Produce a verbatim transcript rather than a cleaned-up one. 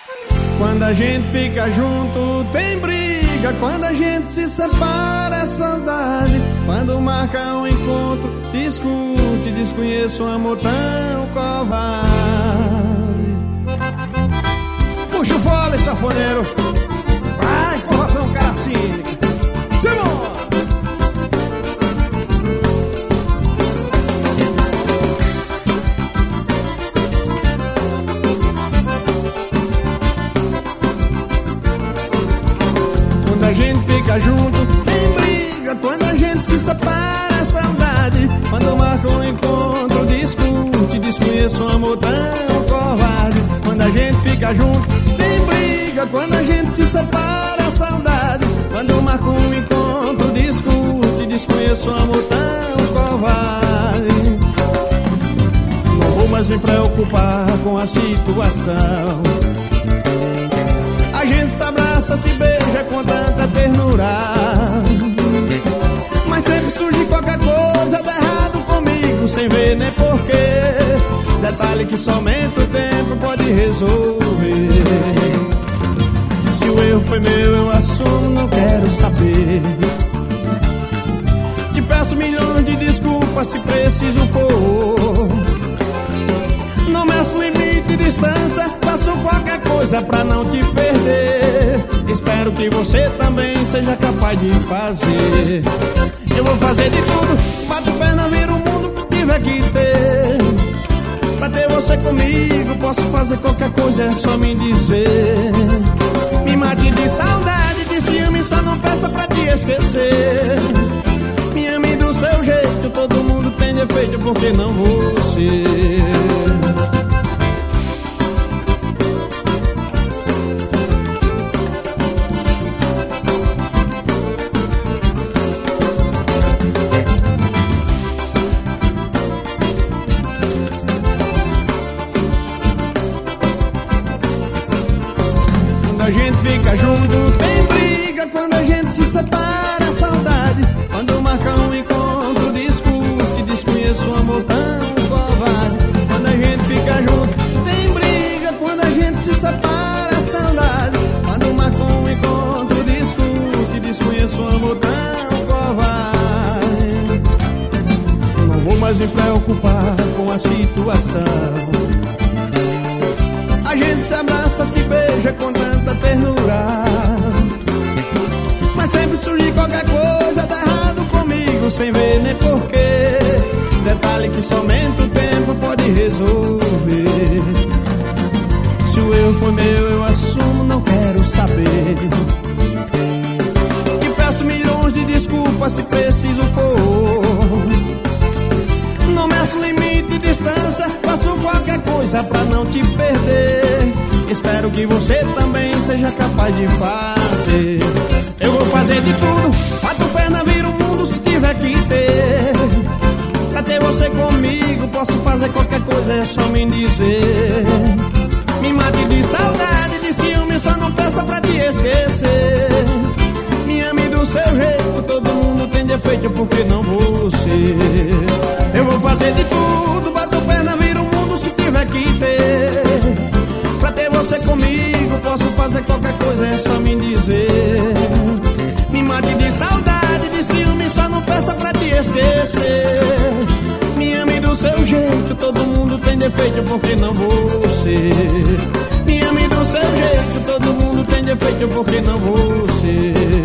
Quando a gente fica junto tem briga, quando a gente se separa é saudade. Quando marca um encontro, discute, desconheço um amor tão covarde. Puxa o fole, sanfoneiro. Vai, forrozão Caracine. Simão! Quando a gente fica junto tem briga, quando a gente se separa é saudade. Quando marca um encontro, discute, desconheço um amor tão covarde. Quando a gente fica junto tem briga, quando a gente se separa é saudade. Quando marca um encontro, discute, desconheço um amor tão covarde. Não vou mais me preocupar com a situação. A gente se abraça, se beija com tanta ternura, mas sempre surge qualquer coisa de errado comigo, sem ver nem porquê. Detalhe que somente o tempo pode resolver. Se o erro foi meu, eu assumo, não quero saber. Te peço milhões de desculpas se preciso for. Não meço limite e distância, faço qualquer coisa pra não te perder. Espero que você também seja capaz de fazer. Eu vou fazer de tudo, bato perna, viro o mundo, tiver que ter. Pra ter você comigo, posso fazer qualquer coisa, é só me dizer. Me mate de saudade, de ciúme, só não peça pra te esquecer. Me ame do seu jeito, todo mundo tem defeito, porque não você? Quando a gente fica junto tem briga, quando a gente se separa é saudade. Quando marca um encontro, discute, desconheço um amor tão covarde. Quando a gente fica junto tem briga, quando a gente se separa é saudade. Quando marca um encontro, discute, desconheço um amor tão covarde. Não vou mais me preocupar com a situação. A gente se abraça, se beija com tanta ternura, mas sempre surge qualquer coisa de errado comigo, sem ver nem porquê. Detalhe que somente o tempo pode resolver. Se o erro foi meu, eu assumo, não quero saber. Te peço milhões de desculpas se preciso for. Não meço limite e distância, faço qualquer coisa pra não te perder. Espero que você também seja capaz de fazer. Eu vou fazer de tudo, bato perna, viro o mundo se tiver que ter. Pra ter você comigo, posso fazer qualquer coisa, é só me dizer. Me mate de saudade, de ciúme, só não peça pra te esquecer. Me ame do seu jeito, todo mundo tem defeito, porque não você? Eu vou fazer de tudo, bato perna, viro o mundo se tiver que ter. Pra ter você comigo, posso fazer qualquer coisa, é só me dizer. Me mate de saudade, de ciúme, só não peça pra te esquecer. Me ame do seu jeito, todo mundo tem defeito, porque não você? Me ame do seu jeito, todo mundo tem defeito, porque não você?